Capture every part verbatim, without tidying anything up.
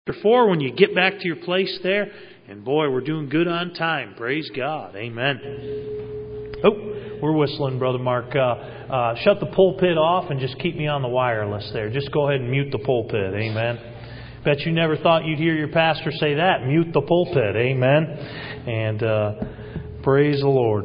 four when you get back to your place there. And boy, we're doing good on time. Praise God. Amen. Oh, we're whistling, Brother Mark. Uh, uh, shut the pulpit off and just keep me on the wireless there. Just go ahead and mute the pulpit. Amen. Bet you never thought you'd hear your pastor say that. Mute the pulpit. Amen. And uh, praise the Lord.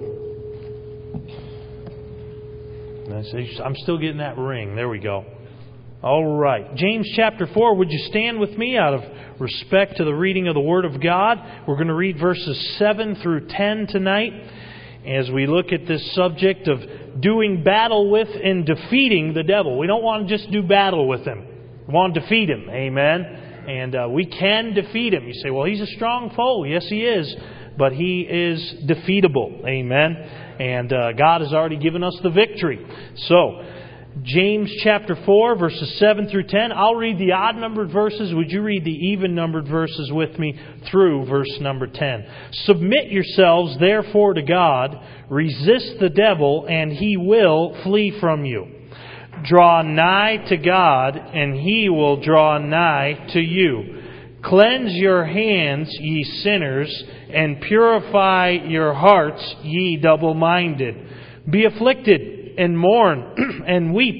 I'm still getting that ring. There we go. All right. James chapter four. Would you stand with me out of respect to the reading of the Word of God? We're going to read verses seven through ten tonight as we look at this subject of doing battle with and defeating the devil. We don't want to just do battle with him. We want to defeat him. Amen. And uh, we can defeat him. You say, well, he's a strong foe. Yes, he is. But he is defeatable. Amen. And uh, God has already given us the victory. So, James chapter four, verses seven through ten. I'll read the odd-numbered verses. Would you read the even-numbered verses with me through verse number ten? Submit yourselves, therefore, to God. Resist the devil, and he will flee from you. Draw nigh to God, and he will draw nigh to you. Cleanse your hands, ye sinners, and purify your hearts, ye double-minded. Be afflicted, and mourn, and weep.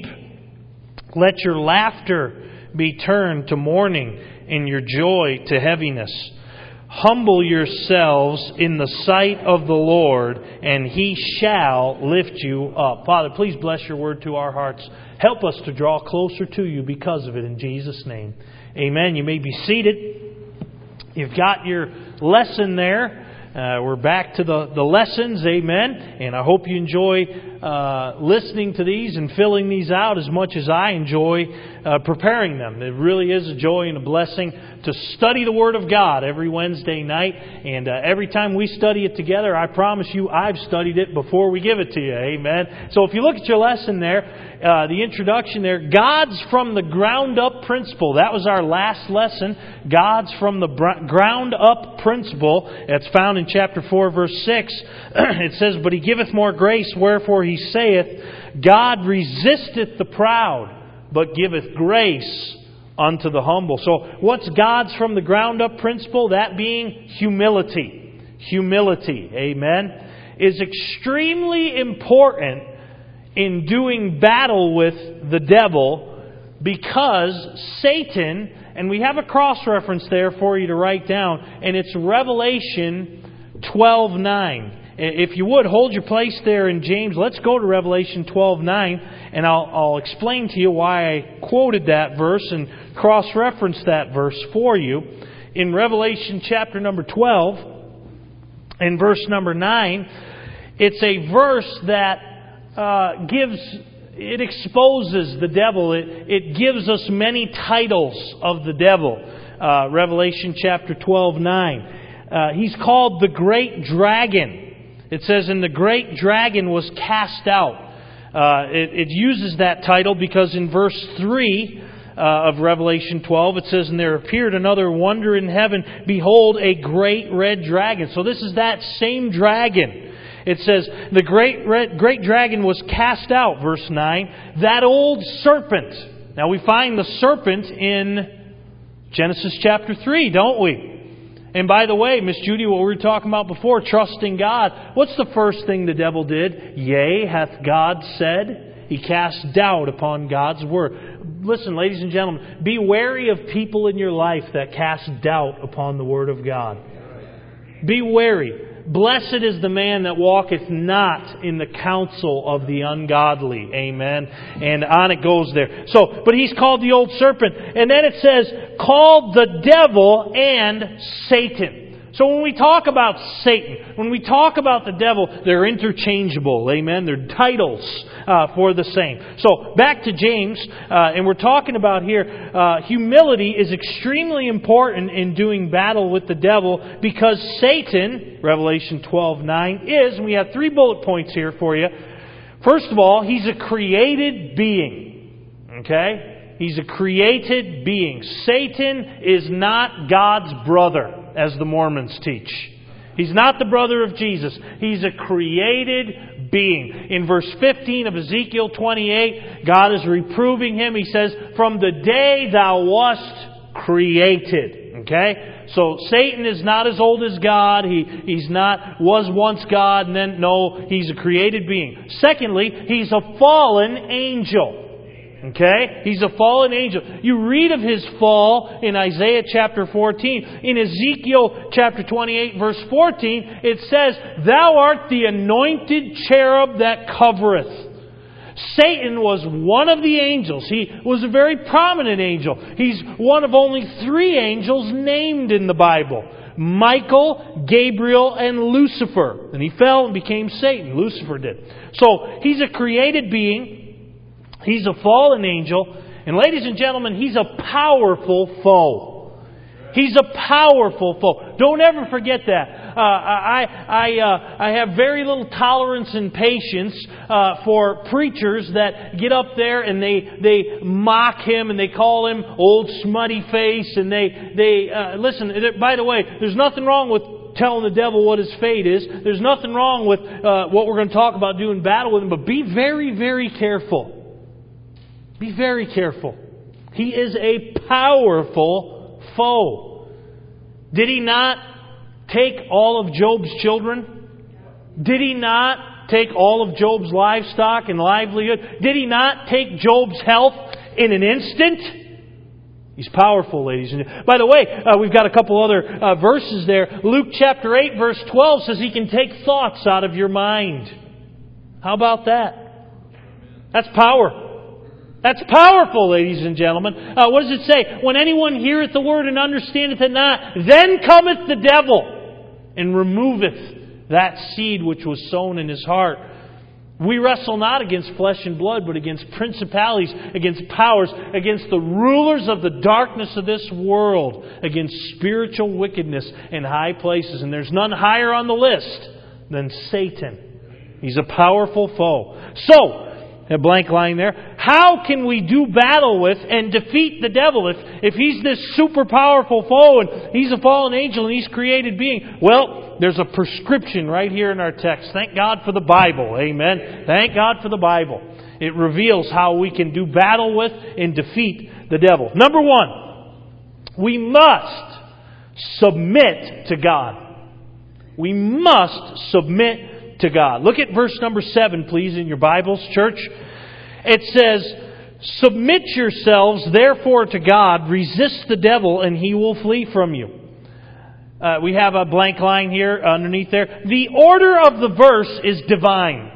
Let your laughter be turned to mourning, and your joy to heaviness. Humble yourselves in the sight of the Lord, and He shall lift you up. Father, please bless your word to our hearts. Help us to draw closer to you because of it, in Jesus' name. Amen. You may be seated. You've got your lesson there. Uh, we're back to the, the lessons, amen, and I hope you enjoy uh, listening to these and filling these out as much as I enjoy uh, preparing them. It really is a joy and a blessing to study the Word of God every Wednesday night, and uh, every time we study it together, I promise you I've studied it before we give it to you, amen. So if you look at your lesson there, uh, the introduction there, God's from the ground up principle. That was our last lesson, God's from the br- ground up principle. That's found in chapter four, verse six. It says, But He giveth more grace, wherefore He saith, God resisteth the proud, but giveth grace unto the humble. So what's God's from the ground up principle? That being humility. Humility, amen, is extremely important in doing battle with the devil, because Satan, and we have a cross-reference there for you to write down, and it's Revelation twelve nine. If you would, hold your place there in James. Let's go to Revelation twelve nine, and I'll, I'll explain to you why I quoted that verse and cross-referenced that verse for you. In Revelation chapter number twelve, and verse number nine, it's a verse that uh, gives, it exposes the devil. It, it gives us many titles of the devil. Uh, Revelation chapter twelve nine. Uh, he's called the Great Dragon. It says, and the great dragon was cast out. Uh, it, it uses that title because in verse three uh, of Revelation twelve, it says, And there appeared another wonder in heaven, behold, a great red dragon. So this is that same dragon. It says, the great red, great dragon was cast out, verse nine, that old serpent. Now we find the serpent in Genesis chapter three, don't we? And by the way, Miss Judy, what we were talking about before, trusting God, what's the first thing the devil did? Yea, hath God said? He cast doubt upon God's word. Listen, ladies and gentlemen, be wary of people in your life that cast doubt upon the word of God. Be wary. Blessed is the man that walketh not in the counsel of the ungodly. Amen. And on it goes there. So, but he's called the old serpent. And then it says, called the devil and Satan. So when we talk about Satan, when we talk about the devil, they're interchangeable. Amen. They're titles uh, for the same. So back to James, uh, and we're talking about here, uh, humility is extremely important in doing battle with the devil, because Satan, Revelation twelve nine, is, and we have three bullet points here for you. First of all, he's a created being. Okay? He's a created being. Satan is not God's brother, as the Mormons teach. He's not the brother of Jesus. He's a created being. In verse fifteen of Ezekiel twenty-eight, God is reproving him. He says, From the day thou wast created. Okay? So Satan is not as old as God. He, he's not, was once God, and then, no, he's a created being. Secondly, he's a fallen angel. Okay? He's a fallen angel. You read of his fall in Isaiah chapter fourteen. In Ezekiel chapter twenty-eight verse fourteen, it says, Thou art the anointed cherub that covereth. Satan was one of the angels. He was a very prominent angel. He's one of only three angels named in the Bible. Michael, Gabriel, and Lucifer. And he fell and became Satan. Lucifer did. So, he's a created being. He's a fallen angel. And ladies and gentlemen, he's a powerful foe. He's a powerful foe. Don't ever forget that. Uh, I I uh, I have very little tolerance and patience uh, for preachers that get up there and they they mock him and they call him old smutty face and they they uh, listen. By the way, there's nothing wrong with telling the devil what his fate is. There's nothing wrong with uh, what we're going to talk about doing battle with him. But be very very careful. Be very careful. He is a powerful foe. Did he not take all of Job's children? Did he not take all of Job's livestock and livelihood? Did he not take Job's health in an instant? He's powerful, ladies and gentlemen. By the way, uh, we've got a couple other uh, verses there. Luke chapter eight verse twelve says he can take thoughts out of your mind. How about that? That's power. That's powerful, ladies and gentlemen. Uh, what does it say? When anyone heareth the word and understandeth it not, then cometh the devil and removeth that seed which was sown in his heart. We wrestle not against flesh and blood, but against principalities, against powers, against the rulers of the darkness of this world, against spiritual wickedness in high places. And there's none higher on the list than Satan. He's a powerful foe. So, a blank line there. How can we do battle with and defeat the devil if, if he's this super powerful foe and he's a fallen angel and he's created being? Well, there's a prescription right here in our text. Thank God for the Bible. Amen. Thank God for the Bible. It reveals how we can do battle with and defeat the devil. Number one, we must submit to God. We must submit to God. Look at verse number seven, please, in your Bibles, church. It says, Submit yourselves, therefore, to God. Resist the devil, and he will flee from you. Uh, we have a blank line here underneath there. The order of the verse is divine.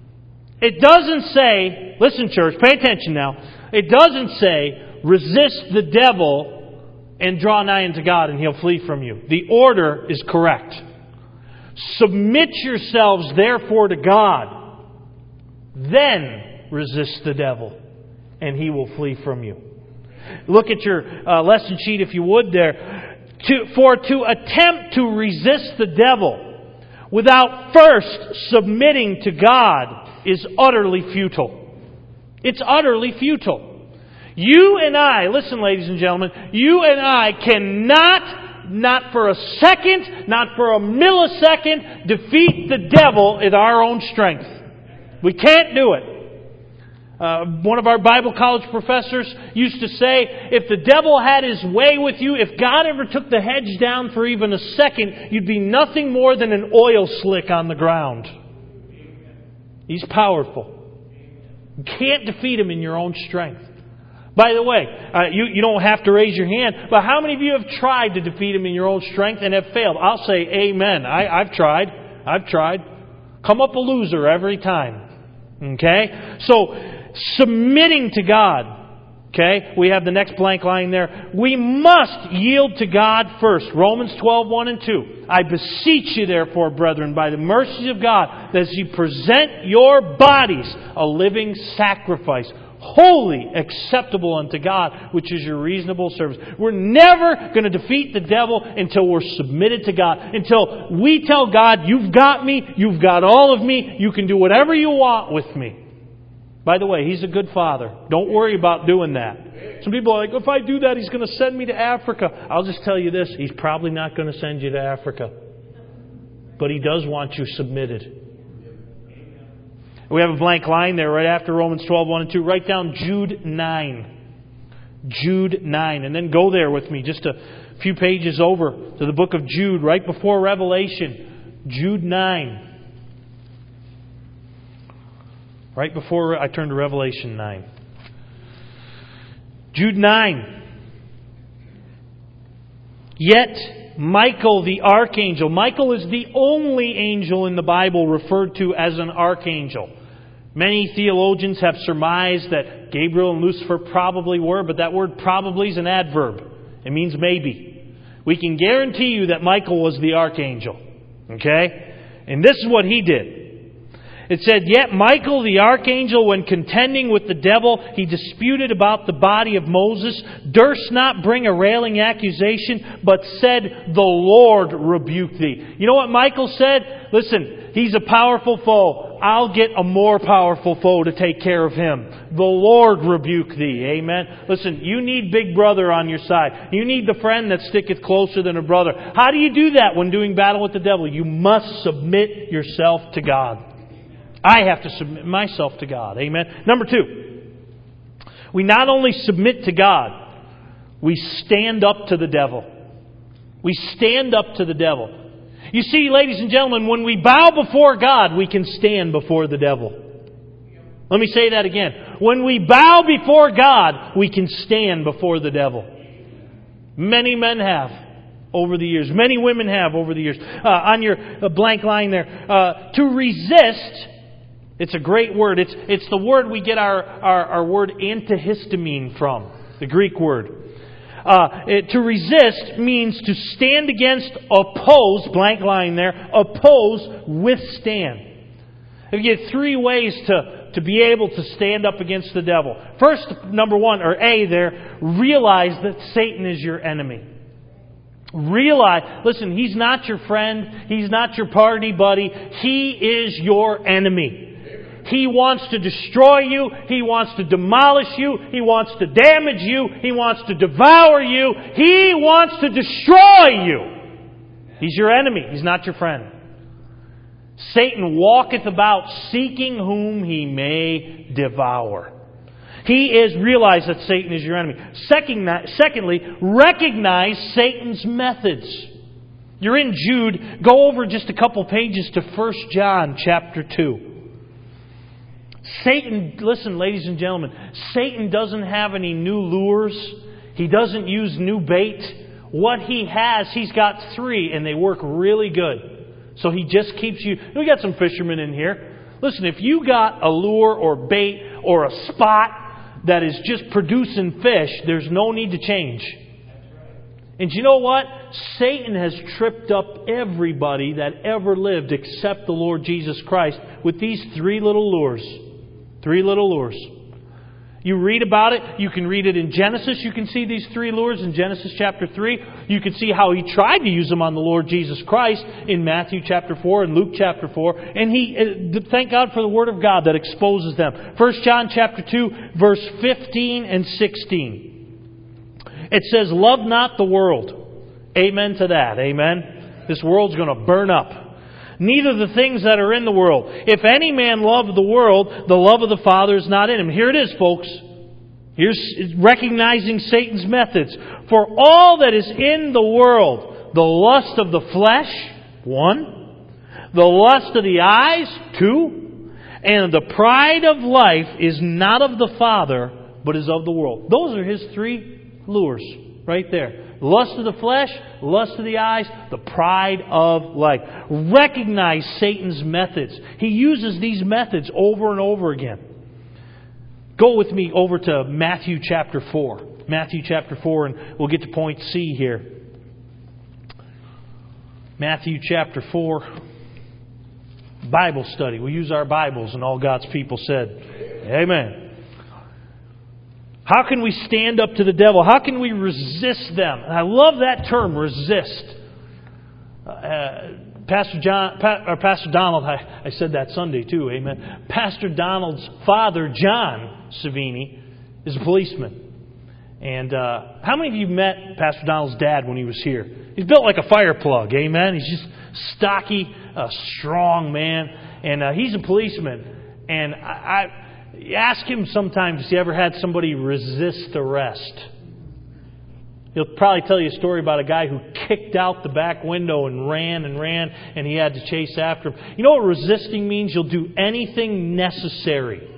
It doesn't say, listen, church, pay attention now. It doesn't say, resist the devil and draw nigh unto God, and he'll flee from you. The order is correct. Submit yourselves, therefore, to God. Then resist the devil, and he will flee from you. Look at your uh, lesson sheet, if you would, there. To, for to attempt to resist the devil without first submitting to God is utterly futile. It's utterly futile. You and I, listen, ladies and gentlemen, you and I cannot, not for a second, not for a millisecond, defeat the devil in our own strength. We can't do it. Uh, one of our Bible college professors used to say, if the devil had his way with you, if God ever took the hedge down for even a second, you'd be nothing more than an oil slick on the ground. He's powerful. You can't defeat him in your own strength. By the way, uh, you, you don't have to raise your hand, but how many of you have tried to defeat him in your own strength and have failed? I'll say amen. I, I've tried. I've tried. Come up a loser every time. Okay? So, submitting to God. Okay? We have the next blank line there. We must yield to God first. Romans twelve, one and two. I beseech you therefore, brethren, by the mercies of God, that you present your bodies a living sacrifice, holy, acceptable unto God, which is your reasonable service. We're never going to defeat the devil until we're submitted to God. Until we tell God, you've got me, you've got all of me, you can do whatever you want with me. By the way, He's a good Father. Don't worry about doing that. Some people are like, if I do that, He's going to send me to Africa. I'll just tell you this, He's probably not going to send you to Africa. But He does want you submitted. We have a blank line there right after Romans twelve, one and two. Write down Jude nine. Jude nine. And then go there with me just to A few pages over to the book of Jude, right before Revelation. Jude nine. Right before I turn to Revelation nine. Jude nine. Yet Michael the archangel. Michael is the only angel in the Bible referred to as an archangel. Many theologians have surmised that Gabriel and Lucifer probably were, but that word probably is an adverb. It means maybe. We can guarantee you that Michael was the archangel. Okay? And this is what he did. It said, Yet Michael the archangel, when contending with the devil, he disputed about the body of Moses, durst not bring a railing accusation, but said, The Lord rebuke thee. You know what Michael said? Listen, he's a powerful foe. I'll get a more powerful foe to take care of him. The Lord rebuke thee. Amen. Listen, you need big brother on your side. You need the friend that sticketh closer than a brother. How do you do that when doing battle with the devil? You must submit yourself to God. I have to submit myself to God. Amen. Number two, we not only submit to God, we stand up to the devil. We stand up to the devil. You see, ladies and gentlemen, when we bow before God, we can stand before the devil. Let me say that again. When we bow before God, we can stand before the devil. Many men have over the years. Many women have over the years. Uh, on your uh, blank line there. Uh, to resist, it's a great word. It's, it's the word we get our, our, our word antihistamine from. The Greek word. Uh, it, to resist means to stand against, oppose, blank line there, oppose, withstand. You get three ways to, to be able to stand up against the devil. First, number one, or A there, realize that Satan is your enemy. Realize, listen, he's not your friend. He's not your party buddy. He is your enemy. He wants to destroy you. He wants to demolish you. He wants to damage you. He wants to devour you. He wants to destroy you. He's your enemy. He's not your friend. Satan walketh about seeking whom he may devour. He is, realize that Satan is your enemy. Second, secondly, recognize Satan's methods. You're in Jude. Go over just a couple pages to First John chapter two. Satan, listen, ladies and gentlemen, Satan doesn't have any new lures. He doesn't use new bait. What he has, he's got three, and they work really good. So he just keeps you... We got some fishermen in here. Listen, if you got a lure or bait or a spot that is just producing fish, there's no need to change. And you know what? Satan has tripped up everybody that ever lived except the Lord Jesus Christ with these three little lures. Three little lures. You read about it. You can read it in Genesis. You can see these three lures in Genesis chapter three. You can see how he tried to use them on the Lord Jesus Christ in Matthew chapter four and Luke chapter four. And he, thank God for the Word of God that exposes them. First John chapter two, verse fifteen and sixteen. It says, Love not the world. Amen to that. Amen. This world's going to burn up. Neither the things that are in the world. If any man love the world, the love of the Father is not in him. Here it is, folks. Here's recognizing Satan's methods. For all that is in the world, the lust of the flesh, one. The lust of the eyes, two. And the pride of life is not of the Father, but is of the world. Those are his three lures right there. Lust of the flesh, lust of the eyes, the pride of life. Recognize Satan's methods. He uses these methods over and over again. Go with me over to Matthew chapter four. Matthew chapter four, and we'll get to point C here. Matthew chapter four. Bible study. We use our Bibles, and all God's people said, Amen. How can we stand up to the devil? How can we resist them? And I love that term, resist. Uh, Pastor John, pa- or Pastor Donald, I, I said that Sunday too, amen. Pastor Donald's father, John Savini, is a policeman. And uh, how many of you met Pastor Donald's dad when he was here? He's built like a fire plug, amen. He's just stocky, a strong man, and uh, he's a policeman. And I. I Ask him sometimes if he ever had somebody resist arrest. He'll probably tell you a story about a guy who kicked out the back window and ran and ran, and he had to chase after him. You know what resisting means? You'll do anything necessary.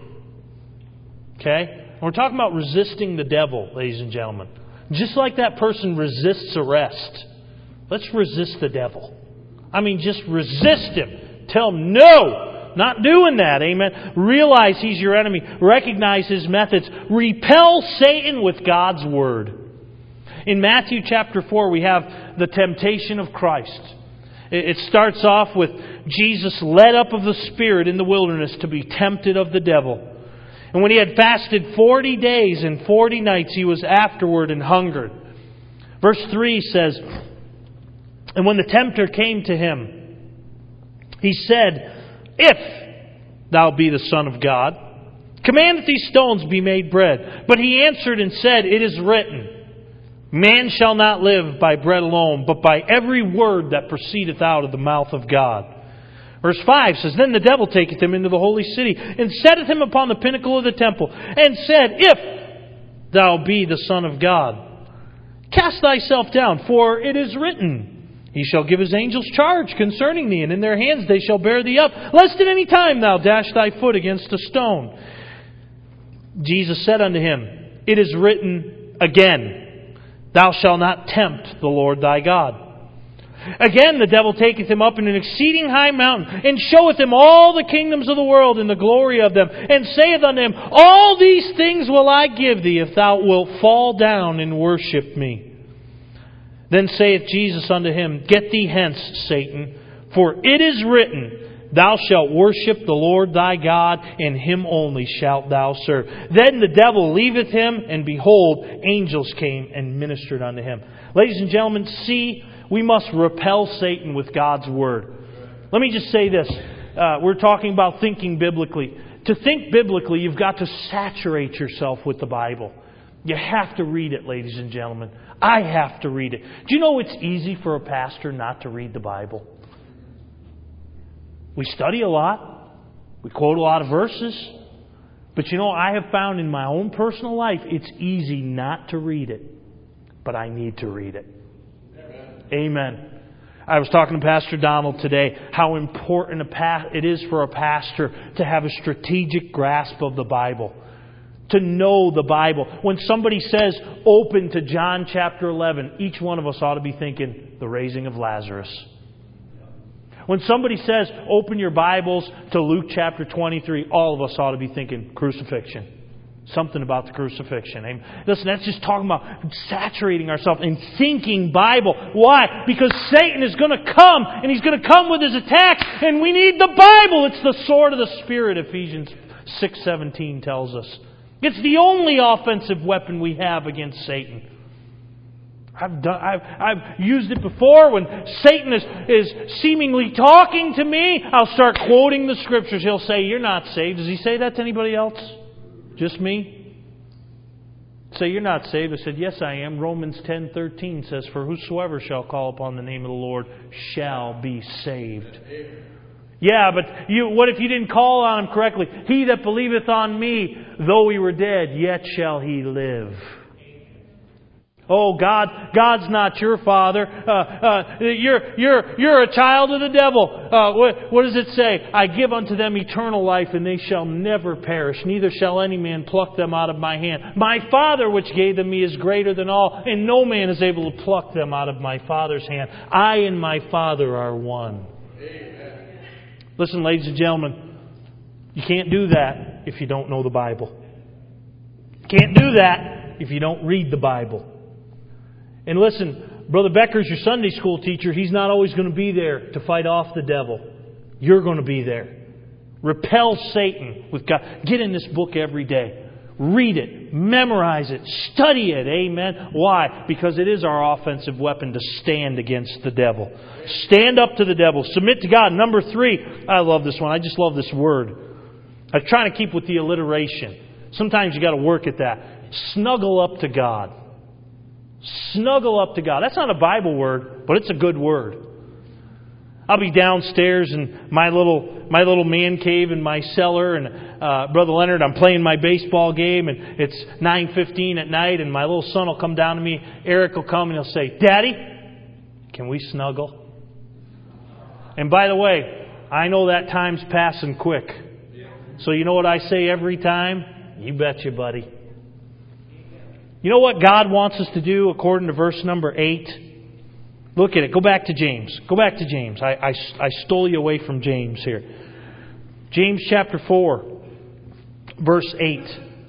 Okay? And we're talking about resisting the devil, ladies and gentlemen. Just like that person resists arrest. Let's resist the devil. I mean, just resist him. Tell him, no, not doing that. Amen. Realize he's your enemy. Recognize his methods. Repel Satan with God's Word. In Matthew chapter four, we have the temptation of Christ. It starts off with Jesus led up of the Spirit in the wilderness to be tempted of the devil. And when he had fasted forty days and forty nights, he was afterward and hungered. Verse three says, and when the tempter came to him, he said, if thou be the Son of God, command that these stones be made bread. But he answered and said, it is written, man shall not live by bread alone, but by every word that proceedeth out of the mouth of God. Verse five says, then the devil taketh him into the holy city, and setteth him upon the pinnacle of the temple, and said, if thou be the Son of God, cast thyself down, for it is written, he shall give his angels charge concerning thee, and in their hands they shall bear thee up, lest at any time thou dash thy foot against a stone. Jesus said unto him, it is written again, thou shalt not tempt the Lord thy God. Again the devil taketh him up in an exceeding high mountain, and showeth him all the kingdoms of the world and the glory of them, and saith unto him, all these things will I give thee, if thou wilt fall down and worship me. Then saith Jesus unto him, get thee hence, Satan, for it is written, thou shalt worship the Lord thy God, and him only shalt thou serve. Then the devil leaveth him, and behold, angels came and ministered unto him. Ladies and gentlemen, see, we must repel Satan with God's Word. Let me just say this. Uh, we're talking about thinking biblically. To think biblically, you've got to saturate yourself with the Bible. You have to read it, ladies and gentlemen. I have to read it. Do you know it's easy for a pastor not to read the Bible? We study a lot. We quote a lot of verses. But you know, I have found in my own personal life, it's easy not to read it. But I need to read it. Amen. Amen. I was talking to Pastor Donald today how important a pa- it is for a pastor to have a strategic grasp of the Bible. To know the Bible. When somebody says, open to John chapter eleven, each one of us ought to be thinking, the raising of Lazarus. When somebody says, open your Bibles to Luke chapter twenty-three, all of us ought to be thinking, crucifixion. Something about the crucifixion. Amen. Listen, that's just talking about saturating ourselves in thinking Bible. Why? Because Satan is going to come, and he's going to come with his attacks, and we need the Bible. It's the sword of the Spirit, Ephesians six seventeen tells us. It's the only offensive weapon we have against Satan. I've done, I've, I've used it before when Satan is, is seemingly talking to me. I'll start quoting the Scriptures. He'll say, you're not saved. Does he say that to anybody else? Just me? Say, you're not saved. I said, yes, I am. Romans ten thirteen says, for whosoever shall call upon the name of the Lord shall be saved. Yeah, but you, what if you didn't call on Him correctly? He that believeth on me, though he were dead, yet shall he live. Oh, God, God's not your father. Uh, uh, you're you're you're a child of the devil. Uh, what, what does it say? I give unto them eternal life, and they shall never perish. Neither shall any man pluck them out of my hand. My Father which gave them me is greater than all, and no man is able to pluck them out of my Father's hand. I and my Father are one. Amen. Listen, ladies and gentlemen, you can't do that if you don't know the Bible. You can't do that if you don't read the Bible. And listen, Brother Becker's your Sunday school teacher. He's not always going to be there to fight off the devil. You're going to be there. Repel Satan with God. Get in this book every day. Read it. Memorize it. Study it. Amen. Why? Because it is our offensive weapon to stand against the devil. Stand up to the devil. Submit to God. Number three. I love this one. I just love this word. I'm trying to keep with the alliteration. Sometimes you got to work at that. Snuggle up to God. Snuggle up to God. That's not a Bible word, but it's a good word. I'll be downstairs in my little my little man cave in my cellar, and uh, Brother Leonard, I'm playing my baseball game, and it's nine fifteen at night, and my little son will come down to me. Eric will come and he'll say, "Daddy, can we snuggle?" And by the way, I know that time's passing quick. So you know what I say every time? You betcha, buddy. You know what God wants us to do according to verse number eight? Look at it. Go back to James. Go back to James. I, I, I stole you away from James here. James chapter four, verse eight.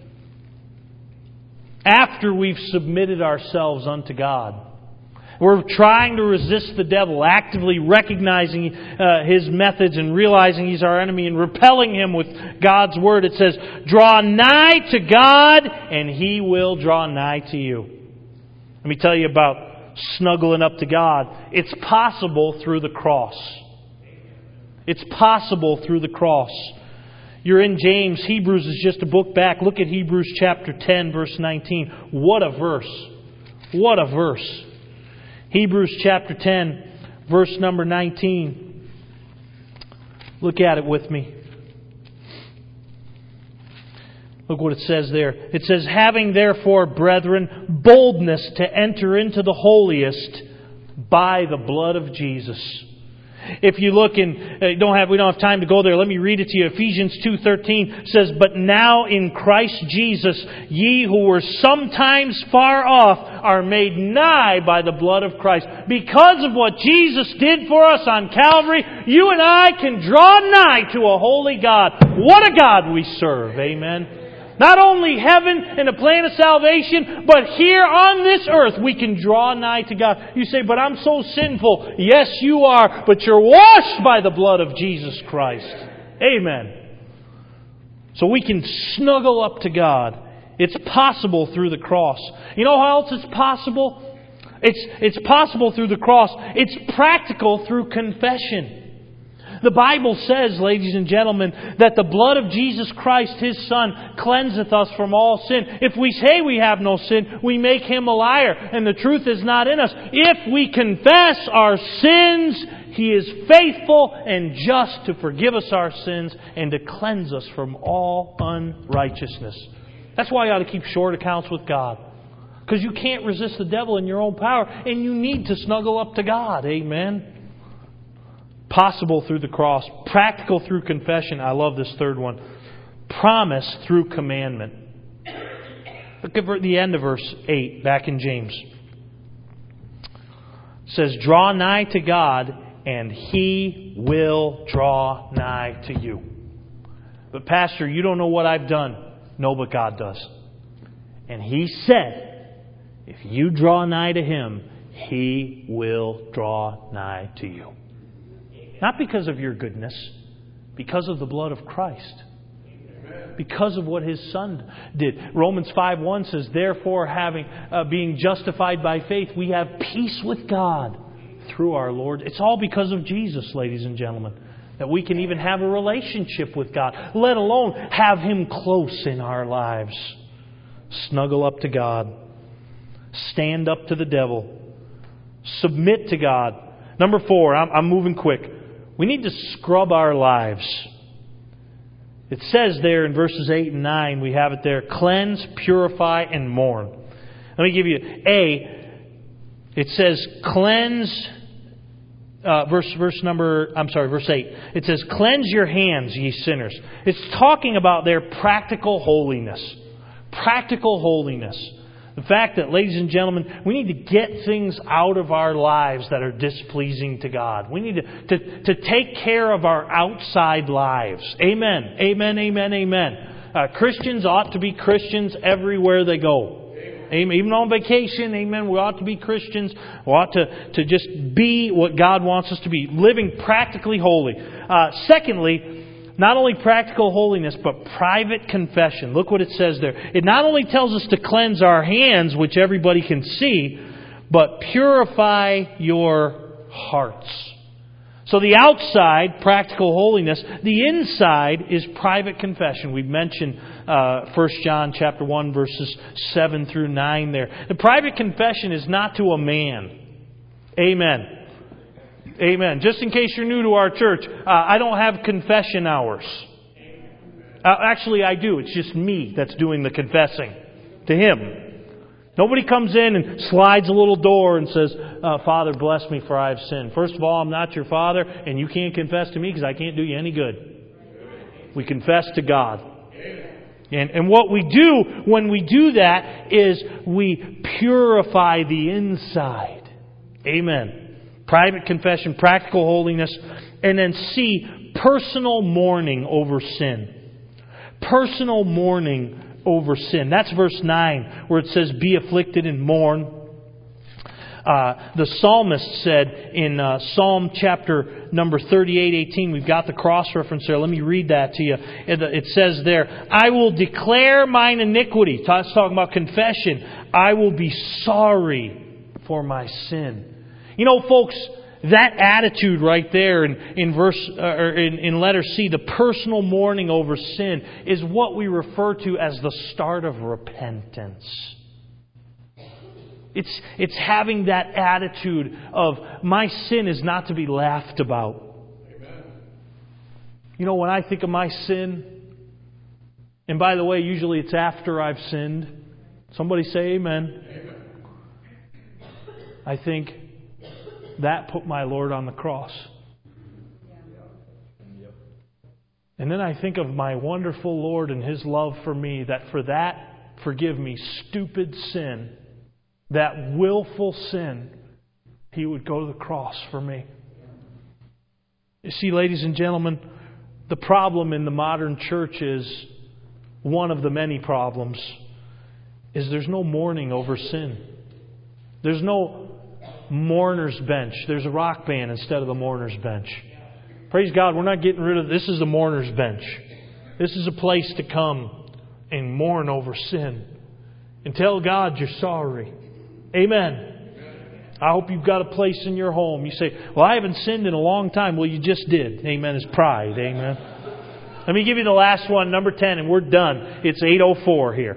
After we've submitted ourselves unto God, we're trying to resist the devil, actively recognizing uh, his methods and realizing he's our enemy and repelling him with God's word. It says, "Draw nigh to God, and He will draw nigh to you." Let me tell you about snuggling up to God. It's possible through the cross. It's possible through the cross. You're in James. Hebrews is just a book back. Look at Hebrews chapter ten, verse nineteen. What a verse. What a verse. Hebrews chapter ten, verse number nineteen. Look at it with me. Look what it says there. It says, "Having therefore, brethren, boldness to enter into the holiest by the blood of Jesus." If you look in, uh, don't have we don't have time to go there. Let me read it to you. Ephesians two thirteen says, "But now in Christ Jesus, ye who were sometimes far off are made nigh by the blood of Christ." Because of what Jesus did for us on Calvary, you and I can draw nigh to a holy God. What a God we serve. Amen. Not only heaven and a plan of salvation, but here on this earth we can draw nigh to God. You say, "But I'm so sinful." Yes, you are, but you're washed by the blood of Jesus Christ. Amen. So we can snuggle up to God. It's possible through the cross. You know how else it's possible? It's, it's possible through the cross. It's practical through confession. The Bible says, ladies and gentlemen, that the blood of Jesus Christ, His Son, cleanseth us from all sin. If we say we have no sin, we make Him a liar, and the truth is not in us. If we confess our sins, He is faithful and just to forgive us our sins and to cleanse us from all unrighteousness. That's why you ought to keep short accounts with God. Because you can't resist the devil in your own power, and you need to snuggle up to God. Amen. Possible through the cross. Practical through confession. I love this third one. Promise through commandment. Look at the end of verse eight, back in James. It says, "Draw nigh to God, and He will draw nigh to you." But Pastor, you don't know what I've done. No, but God does. And He said, if you draw nigh to Him, He will draw nigh to you. Not because of your goodness, because of the blood of Christ. Because of what His Son did. Romans five one says, "Therefore, having uh, being justified by faith, we have peace with God through our Lord." It's all because of Jesus, ladies and gentlemen, that we can even have a relationship with God, let alone have Him close in our lives. Snuggle up to God. Stand up to the devil. Submit to God. Number four, I'm, I'm moving quick. We need to scrub our lives. It says there in verses eight and nine, we have it there, cleanse, purify, and mourn. Let me give you A. It says cleanse, uh, verse verse number, I'm sorry, verse eight. It says, "Cleanse your hands, ye sinners." It's talking about their practical holiness. Practical holiness. The fact that, ladies and gentlemen, we need to get things out of our lives that are displeasing to God. We need to, to, to take care of our outside lives. Amen. Amen, amen, amen. Uh, Christians ought to be Christians everywhere they go. Amen. Even on vacation, amen, we ought to be Christians. We ought to, to just be what God wants us to be. Living practically holy. Uh, secondly, not only practical holiness, but private confession. Look what it says there. It not only tells us to cleanse our hands, which everybody can see, but purify your hearts. So the outside, practical holiness. The inside is private confession. We've mentioned uh, First John chapter one, verses seven through nine there. The private confession is not to a man. Amen. Amen. Just in case you're new to our church, uh, I don't have confession hours. Uh, actually, I do. It's just me that's doing the confessing to Him. Nobody comes in and slides a little door and says, uh, Father, bless me for I have sinned. First of all, I'm not your Father, and you can't confess to me because I can't do you any good. We confess to God. And, and what we do when we do that is we purify the inside. Amen. Private confession, practical holiness, and then C, personal mourning over sin. Personal mourning over sin. That's verse nine, where it says, be afflicted and mourn. Uh, the psalmist said in uh, Psalm chapter number thirty-eight eighteen, we've got the cross reference there. Let me read that to you. It, it says there, I will declare mine iniquity. It's talking about confession. I will be sorry for my sin. You know, folks, that attitude right there in, in verse uh, or in, in letter C, the personal mourning over sin, is what we refer to as the start of repentance. It's it's having that attitude of my sin is not to be laughed about. Amen. You know, when I think of my sin, and by the way, usually it's after I've sinned. Somebody say amen. Amen. I think that put my Lord on the cross. And then I think of my wonderful Lord and His love for me, that for that, forgive me, stupid sin, that willful sin, He would go to the cross for me. You see, ladies and gentlemen, the problem in the modern church is, one of the many problems, is there's no mourning over sin. There's no mourner's bench. There's a rock band instead of the mourner's bench. Praise God, we're not getting rid of this. Is the mourner's bench. This is a place to come and mourn over sin and tell God you're sorry. Amen. I hope you've got a place in your home. You say, well, I haven't sinned in a long time. Well, you just did. Amen. It's pride. Amen. Let me give you the last one, number ten, and we're done. It's eight oh four here.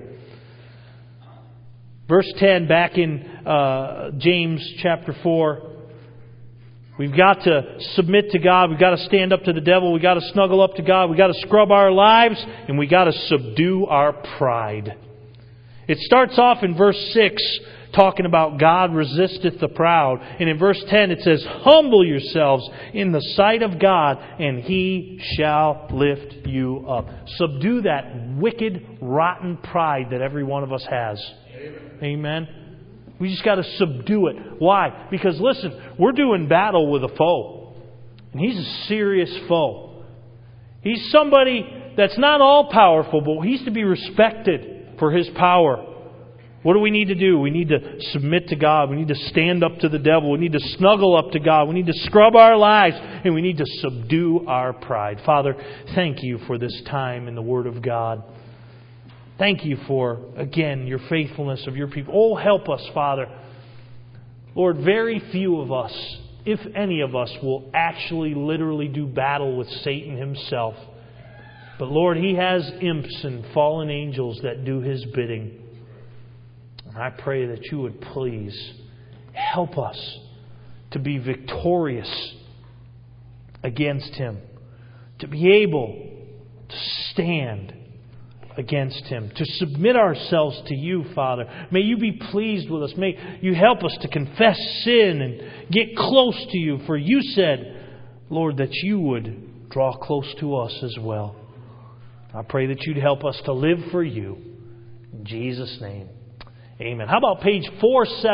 Verse ten, back in uh, James chapter four. We've got to submit to God. We've got to stand up to the devil. We've got to snuggle up to God. We've got to scrub our lives. And we've got to subdue our pride. It starts off in verse six, talking about God resisteth the proud. And in verse ten it says, humble yourselves in the sight of God, and He shall lift you up. Subdue that wicked, rotten pride that every one of us has. Amen. Amen. We just got to subdue it. Why? Because listen, we're doing battle with a foe. And he's a serious foe. He's somebody that's not all powerful, but he's to be respected for his power. What do we need to do? We need to submit to God. We need to stand up to the devil. We need to snuggle up to God. We need to scrub our lives. And we need to subdue our pride. Father, thank You for this time in the Word of God. Thank You for, again, Your faithfulness of Your people. Oh, help us, Father. Lord, very few of us, if any of us, will actually literally do battle with Satan himself. But Lord, he has imps and fallen angels that do his bidding. And I pray that You would please help us to be victorious against him. To be able to stand against him. To submit ourselves to You, Father. May You be pleased with us. May You help us to confess sin and get close to You. For You said, Lord, that You would draw close to us as well. I pray that You'd help us to live for You. In Jesus' name. Amen. How about page four seventy?